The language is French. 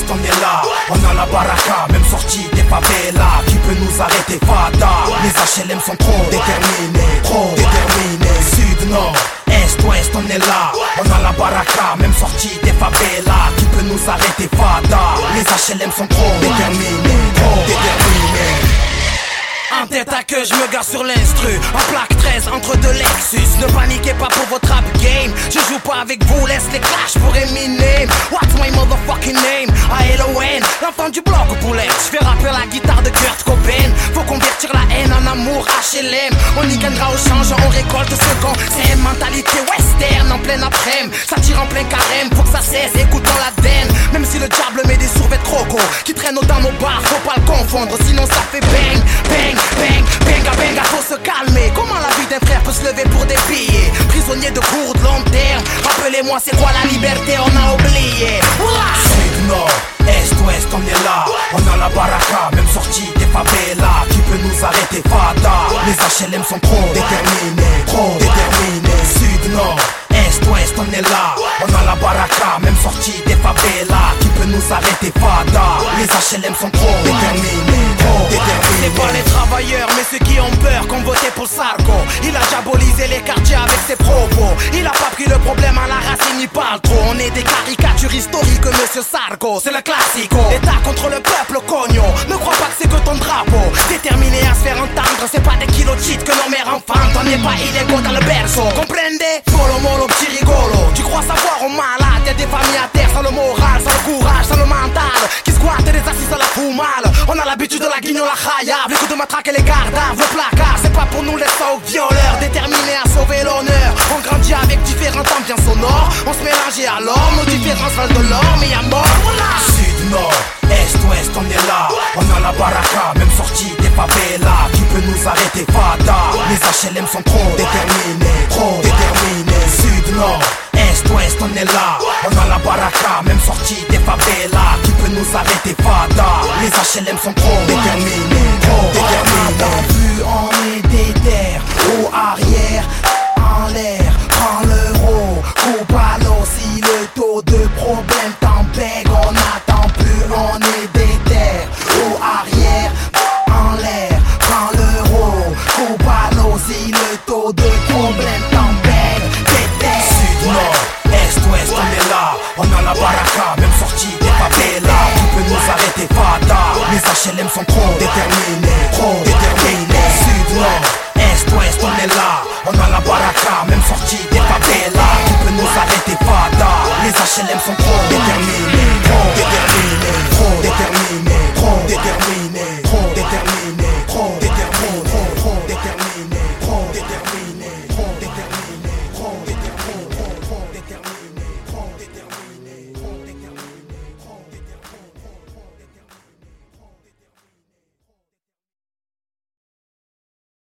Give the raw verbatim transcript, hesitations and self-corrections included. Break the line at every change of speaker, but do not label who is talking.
on est là. On a la baraka, même sortie des favelas. Qui peut nous arrêter, Fada? Les H L M sont trop déterminés, trop déterminés. Sud, nord, est, ouest, on est là. On a la baraka, même sortie des favelas. Qui peut nous arrêter, Fada? Les H L M sont trop déterminés, trop déterminés. En tête à queue, je me gare sur l'instru. En plaque treize entre deux Lexus. Ne paniquez pas pour votre rap game. Je joue pas avec vous, laisse les clashs pour Eminem. What's my motherfucking name? A L O N, l'enfant du bloc au poulet. Je fais rapper la guitare de Kurt Cobain. Faut convertir la haine en amour, H L M. On y gagnera au change, on récolte ce qu'on. C'est une mentalité western en plein après-midi. Ça tire en plein carême, faut que ça cesse, écoutons la den. Même si le diable met des survêtements croco qui traînent dans nos bars, faut pas le confondre, sinon ça fait bang, bang. Bang, benga, benga, faut se calmer. Comment la vie d'un frère peut se lever pour des billets? Prisonnier de court, de long terme. Rappelez-moi c'est quoi la liberté, on a oublié. Sud, nord, est, ouest, on est là. On a la baraka, même sortie des favelas. Qui peut nous arrêter, Fada? Les H L M sont trop déterminés, trop déterminés. Sud, nord, est, ouest, on est là. On a la baraka, même sortie des favelas. Qui peut nous arrêter, Fada? Les H L M sont trop déterminés, trop déterminés. C'est pas les travailleurs, mais ceux qui ont peur qu'on votait pour Sarko. Il a diabolisé les quartiers avec ses propos. Il a pas pris le problème à la racine, il parle trop. On est des caricatures historiques, monsieur Sarko. C'est le classico. État contre le peuple, cogno. Ne crois pas que c'est que ton drapeau. Déterminé à se faire entendre, c'est pas des kilos de shit que nos mères enfantent. On n'est pas illégaux dans le berceau. Comprendez? Molo molo, petit rigolo. Tu crois savoir au malade? Y'a des familles à terre sans le moral, sans le courage, sans le mental. Qui squattent des assises à la mal. On a l'habitude de la guignol la chaya. Les coups de matraque et les gardaves, le placard. C'est pas pour nous les sauts violeurs. Déterminés à sauver l'honneur. On grandit avec différentes ambiances sonores. On se mélange et alors nos différences valent de l'or. Mais y'a mort, voilà. Sud, nord, est, ouest, on est là. On a la baraka, même sortie des favelas. Qui peut nous arrêter, Fada? Les H L M sont trop déterminés, trop déterminés. Sud, nord, est, ouest, on est là. On a la baraka, même sortie des favelas. Qui peut nous arrêter, Fada? Les H L M sont trop déterminés.